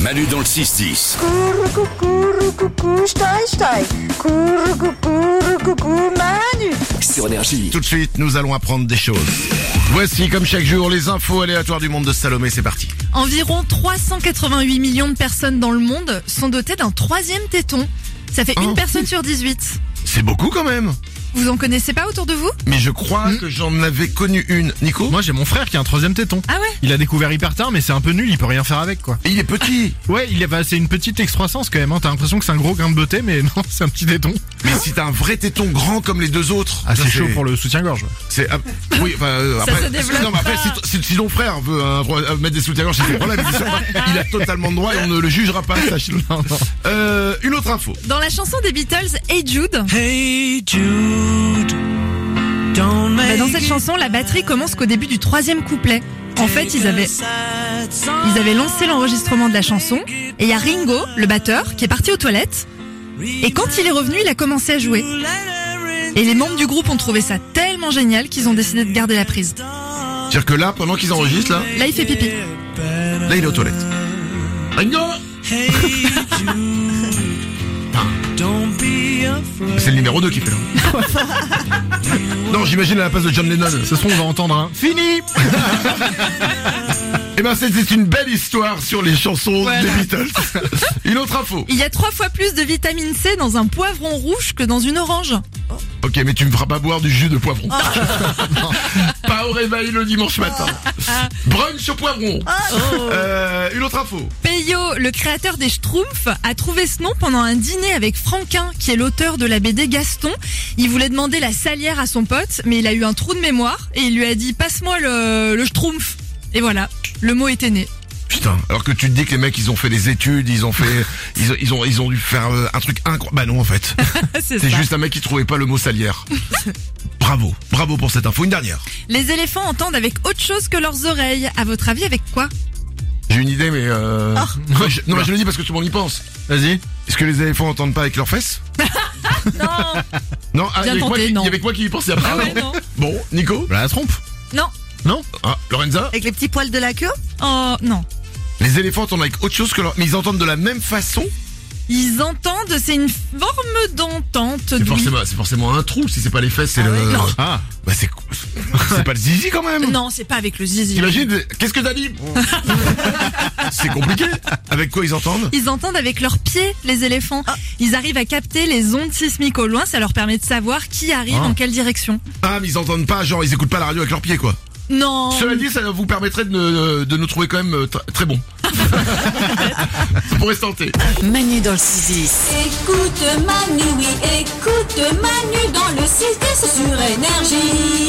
Manu dans le 6-10. Coucou, j'taille. Coucou, Manu. Sur Énergie. Tout de suite, nous allons apprendre des choses. Voici, comme chaque jour, les infos aléatoires du monde de Salomé. C'est parti. Environ 388 millions de personnes dans le monde sont dotées d'un troisième téton. Ça fait une personne sur 18. C'est beaucoup quand même. Vous en connaissez pas autour de vous? Mais je crois que j'en avais connu une. Nico? Moi j'ai mon frère qui a un troisième téton. Ah ouais? Il a découvert hyper tard mais c'est un peu nul, il peut rien faire avec quoi. Et il est petit. Ouais, c'est une petite excroissance quand même, hein. T'as l'impression que c'est un gros grain de beauté mais non, c'est un petit téton. Mais si t'as un vrai téton grand comme les deux autres. Ah ça, c'est chaud pour le soutien-gorge. C'est oui, après, se développe non, mais après si ton frère veut mettre des soutiens-gorge, c'est son problème. Il a totalement le droit et on ne le jugera pas. Sache. Non. Une autre info. Dans la chanson des Beatles, Hey Jude, dans cette chanson, la batterie commence qu'au début du troisième couplet. En fait, ils avaient lancé l'enregistrement de la chanson et il y a Ringo, le batteur, qui est parti aux toilettes. Et quand il est revenu, il a commencé à jouer. Et les membres du groupe ont trouvé ça tellement génial qu'ils ont décidé de garder la prise. C'est-à-dire que là, pendant qu'ils enregistrent, Là, il fait pipi. là, il est aux toilettes. Ringo! C'est le numéro 2 qui fait là. Non, j'imagine à la place de John Lennon. Ce son on va entendre un fini. Eh ben, c'était une belle histoire sur les chansons des Beatles. Une autre info. Il y a 3 fois plus de vitamine C dans un poivron rouge que dans une orange. Ok, mais tu me feras pas boire du jus de poivron. Pas au réveil le dimanche matin. Brunch au poivron. Une autre info. Peyo, le créateur des Schtroumpfs, a trouvé ce nom pendant un dîner avec Franquin, qui est l'auteur de la BD Gaston. Il voulait demander la salière à son pote, mais il a eu un trou de mémoire et il lui a dit « Passe-moi le Schtroumpf ». Et voilà, le mot était né. Putain, alors que tu te dis que les mecs ils ont fait des études, ils ont dû faire un truc incroyable. Bah non en fait. C'est C'est ça. juste un mec qui trouvait pas le mot salière. Bravo pour cette info. Une dernière. Les éléphants entendent avec autre chose que leurs oreilles. À votre avis, avec quoi? J'ai une idée mais non mais je le dis parce que tout le monde y pense. Vas-y. Est-ce que les éléphants entendent pas avec leurs fesses? Non. Non, il y Bien tenté, non. avait quoi qui y pensait après? Ah ouais, non. Bon, Nico? La trompe. Non. Non. Ah, Lorenza? Avec les petits poils de la queue? Oh, non. Les éléphants entendent avec autre chose que leur... Mais ils entendent de la même façon? Ils entendent, c'est une forme d'entente. C'est forcément un trou, si c'est pas les fesses, c'est le... ouais, non. Ah, bah c'est pas le zizi quand même. Non, c'est pas avec le zizi. T'imagines? Qu'est-ce que t'as dit? C'est compliqué. Avec quoi ils entendent? Ils entendent avec leurs pieds, les éléphants. Ils arrivent à capter les ondes sismiques au loin, ça leur permet de savoir qui arrive en quelle direction. Ah, mais ils entendent pas, genre ils écoutent pas la radio avec leurs pieds quoi. Non. Cela dit, ça vous permettrait de nous trouver quand même très bons. Ça pourrait se tenter. Manu dans le 6-10. Écoute Manu, oui, écoute Manu dans le 6-10 sur Énergie.